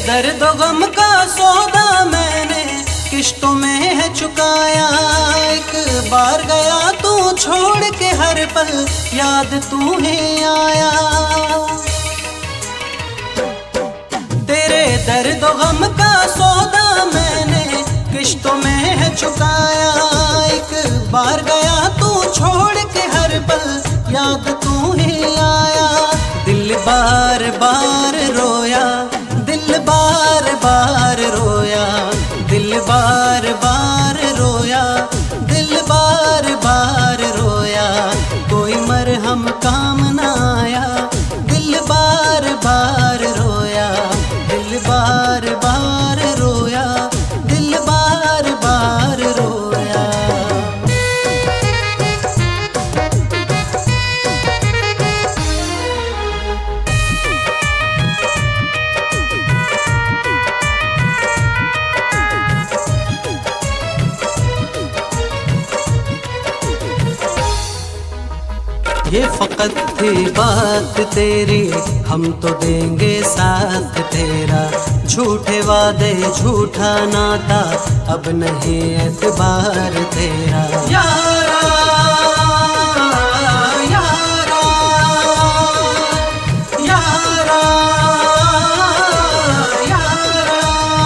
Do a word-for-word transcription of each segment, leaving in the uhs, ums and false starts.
दर्द गम का सौदा मैंने किश्तों में है चुकाया। एक बार गया तू छोड़ के हर पल याद तुम्हें आया। तेरे दर्द गम का सौदा मैंने किश्तों में है चुकाया। एक बार गया तू छोड़ के हर पल याद तुम्हें आया। दिल बार बार रोया, दिल बार बार रोया, दिल बार बार रोया, दिल बार बार रोया। कोई मरहम काम ना आया। दिल बार बार रोया, दिल बार बार रोया, दिल बार बार रोया। ये फकत थी बात तेरी, हम तो देंगे साथ तेरा। झूठे वादे झूठा नाता, अब नहीं एतबार तेरा। यारा यारा यारा यारा।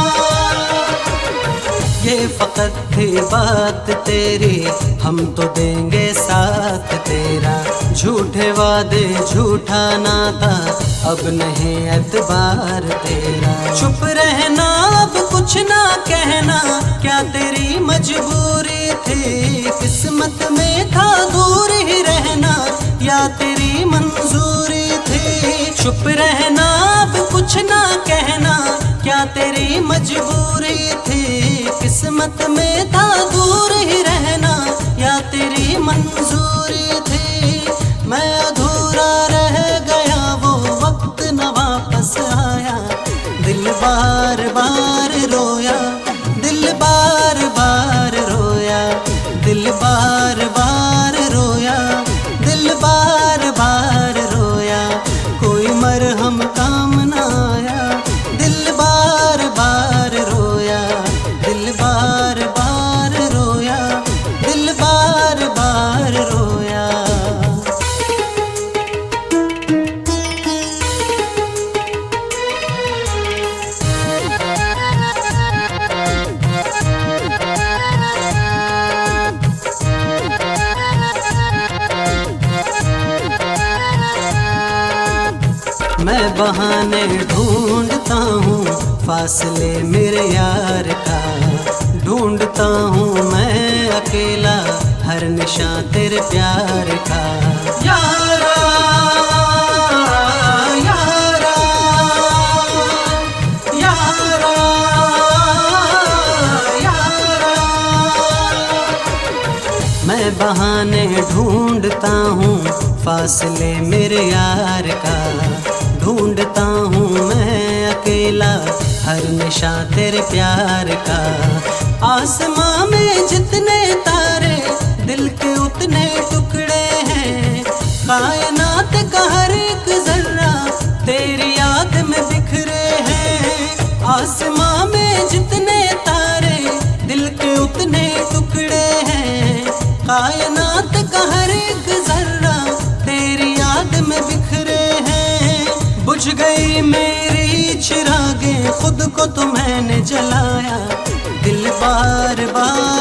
ये फकत थी बात तेरी, हम तो देंगे साथ तेरा। झूठे वादे झूठा नाता, अब नहीं एतबार तेरा। चुप रहना अब कुछ ना कहना, क्या तेरी मजबूरी थी। किस्मत में था दूर ही रहना, या तेरी मंजूरी थी। चुप रहना अब कुछ ना कहना, क्या तेरी मजबूरी थी। किस्मत में था दूर ही रहना, या तेरी मंजूरी थी। मैं अधूरा रह गया वो वक्त न वापस आया। दिल बार बार रोया, दिल बार बार रोया, दिल बार बार रोया, दिल बार बार रोया। कोई मरहम काम ना आया। दिल बार बार रोया, दिल बार बार रोया, दिल बार बार रोया। मैं बहाने ढूंढता हूँ फासले मेरे यार का। ढूंढता हूँ मैं अकेला हर निशान तेरे प्यार का। यारा यारा यारा यारा। मैं बहाने ढूंढता हूँ फासले मेरे यार का। ढूंढता हूँ मैं अकेला हर निशा तेरे प्यार का। आसमां में जितने तारे दिल के उतने टुकड़े हैं। कायनात का हर एक जर्रा तेरी याद में बिखरे हैं। आसमां में जितने तारे दिल के उतने टुकड़े हैं। कायनात का हर एक जर्रा तेरी याद में बिखरे हैं। बुझ गई मेरी चिरागे खुद को तो मैंने जलाया। दिल बार बार